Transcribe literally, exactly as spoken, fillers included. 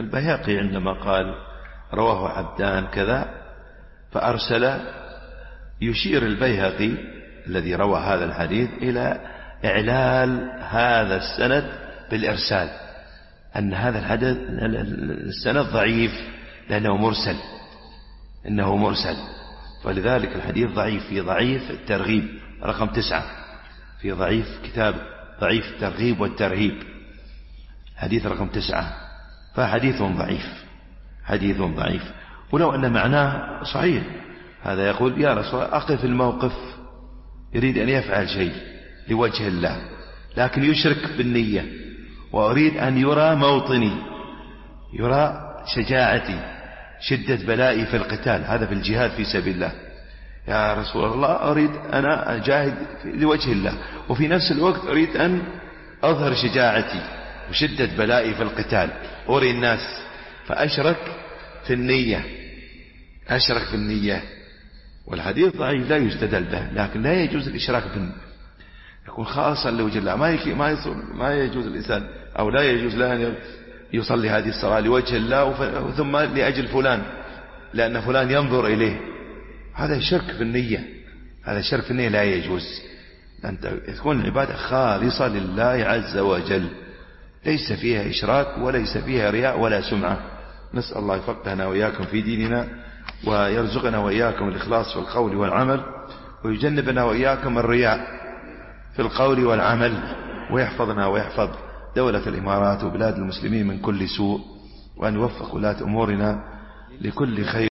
البيهقي عندما قال رواه عبدان كذا فأرسل، يشير البيهقي الذي روى هذا الحديث إلى إعلال هذا السند بالإرسال، أن هذا الحدث السند ضعيف لأنه مرسل، إنه مرسل، ولذلك الحديث ضعيف. في ضعيف الترغيب رقم تسعة، في ضعيف كتاب ضعيف الترغيب والترهيب حديث رقم تسعة، فحديث ضعيف، حديث ضعيف. ولو أن معناه صحيح، هذا يقول يا رسول الله أقف الموقف، يريد أن يفعل شيء لوجه الله لكن يشرك بالنية، وأريد أن يرى موطني، يرى شجاعتي، شدة بلائي في القتال، هذا في الجهاد في سبيل الله. يا رسول الله أريد أنا أجاهد لوجه الله، وفي نفس الوقت أريد أن أظهر شجاعتي وشدة بلائي في القتال، أري الناس، فأشرك في النية، أشرك في النية. والحديث ضعيف لا يستدل به، لكن لا يجوز الإشراك في النية، يكون خاصا لوجه الله، ما ما ما يجوز الإنسان أو لا يجوز له أن يصلي هذه الصلاة لوجه الله ثم لأجل فلان لأن فلان ينظر إليه، هذا شرك في النية، هذا شرك في النية لا يجوز. أن تكون العبادة خالصة لله عز وجل، ليس فيها إشراك وليس فيها رياء ولا سمعة. نسأل الله يفقهنا وإياكم في ديننا، ويرزقنا وإياكم الإخلاص في القول والعمل، ويجنبنا وإياكم الرياء في القول والعمل، ويحفظنا ويحفظ دولة الإمارات وبلاد المسلمين من كل سوء، وأن يوفق ولاة أمورنا لكل خير.